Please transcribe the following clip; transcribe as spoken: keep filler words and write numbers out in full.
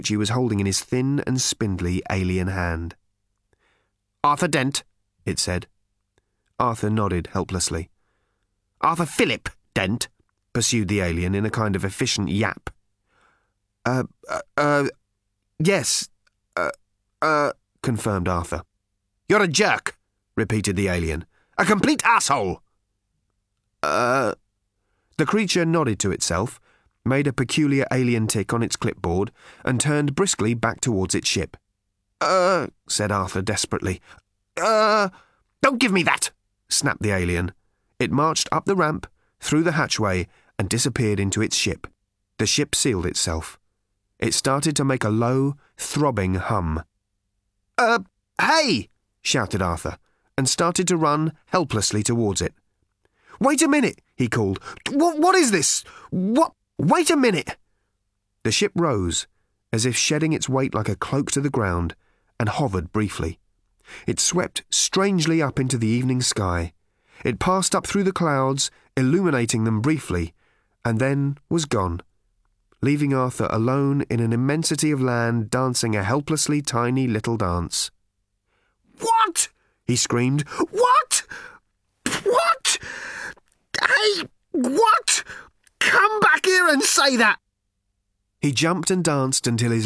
which he was holding in his thin and spindly alien hand. "Arthur Dent," it said. Arthur nodded helplessly. "Arthur Philip Dent," pursued the alien in a kind of efficient yap. Uh, uh, uh, yes, uh, uh, confirmed Arthur. "You're a jerk," repeated the alien. "A complete asshole." Uh... The creature nodded to itself, made a peculiar alien tick on its clipboard, and turned briskly back towards its ship. Uh, said Arthur desperately. Uh, don't give me that, snapped the alien. It marched up the ramp, through the hatchway, and disappeared into its ship. The ship sealed itself. It started to make a low, throbbing hum. Uh, hey, shouted Arthur, and started to run helplessly towards it. Wait a minute, he called. What, what is this? What? Wait a minute. The ship rose, as if shedding its weight like a cloak to the ground, and hovered briefly. It swept strangely up into the evening sky. It passed up through the clouds, illuminating them briefly, and then was gone, leaving Arthur alone in an immensity of land dancing a helplessly tiny little dance. What? He screamed. What? What? Hey, what? Come back here and say that! He jumped and danced until his